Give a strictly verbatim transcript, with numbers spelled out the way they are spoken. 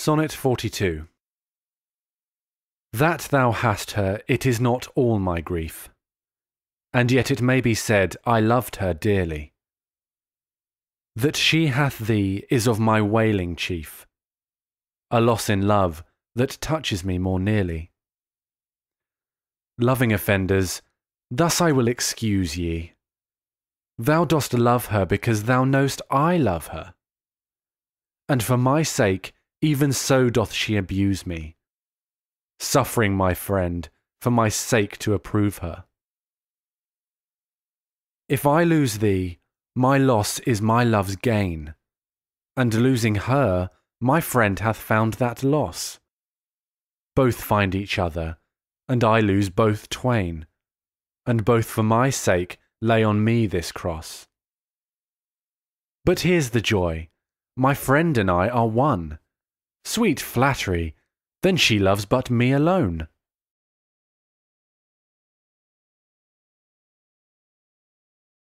Sonnet forty-two. That thou hast her, it is not all my grief, and yet it may be said I loved her dearly. That she hath thee is of my wailing chief, a loss in love that touches me more nearly. Loving offenders, thus I will excuse ye. Thou dost love her because thou know'st I love her, and for my sake even so doth she abuse me, suffering my friend for my sake to approve her. If I lose thee, my loss is my love's gain, and losing her, my friend hath found that loss. Both find each other, and I lose both twain, and both for my sake lay on me this cross. But here's the joy, my friend and I are one. Sweet flattery, then she loves but me alone.